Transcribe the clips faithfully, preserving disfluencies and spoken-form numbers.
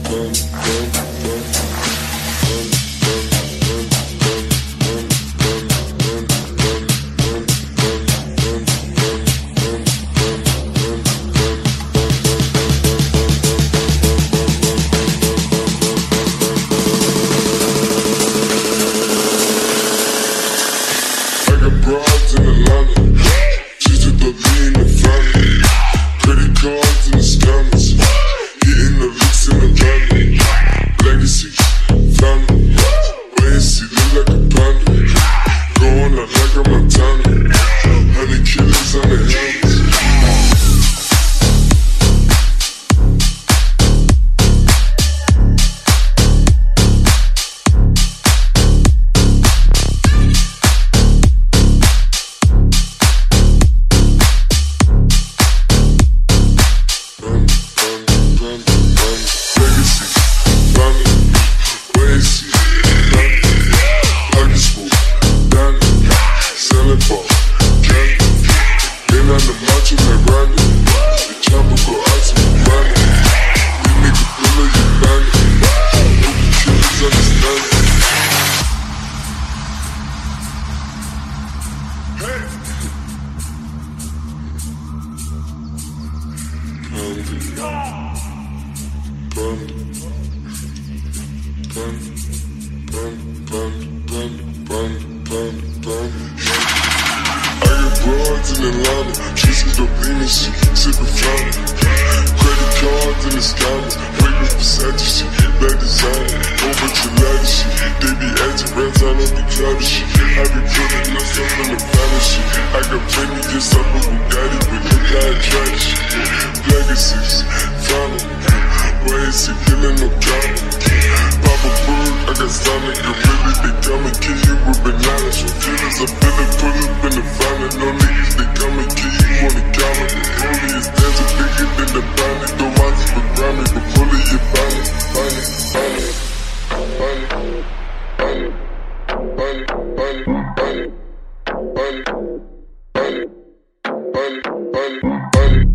Broads in Atlanta, she's with the lean in the family. Credit cards in the scammers, hitting the licks in the van. Legacy, family, wait see, look like a panda. Going out like a Montana, honey killers on the helmets. I got broads in Atlanta, she's with the lean and shit, sippin' fountain. Credit cards in the scammers, fragrance Versace shit, bad design, whole bunch of ladder shit. They be acting rats, I don't be cloudy shit. I be putting myself in the finest shit. I got plenty just up a Bugatti, but look how I try this shit. Legacies, fountain, why is he killing no counter? Papa food, I got stomach, gorilla, they come and kill you with bananas. From feelings, I feel it, pull up in the fountain. No niggas, they come and kill you on the counter. The only is dancing bigger than the bounty. Don't watch it, but grind me, but pull it, you find it, find it, find it, find it, find it, find it, find it, find it, find it, find it, find it, find it, find it.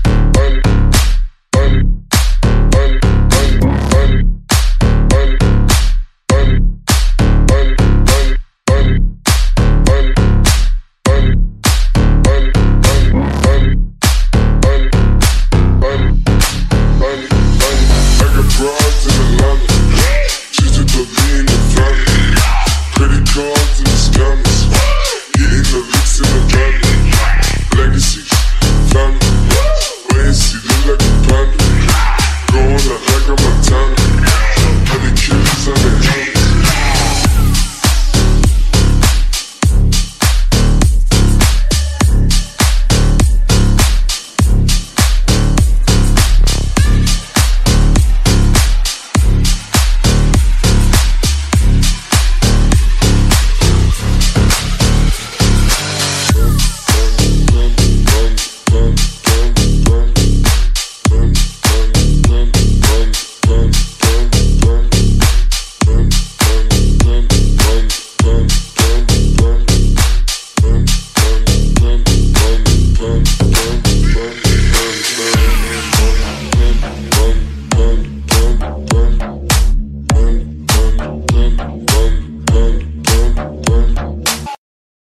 Broads in Atlanta, she's with the lean in the family. Credit cards in the scammers, hitting the licks in the van. Legacy, family, wait and see, look like a panda. Going out like a Montana.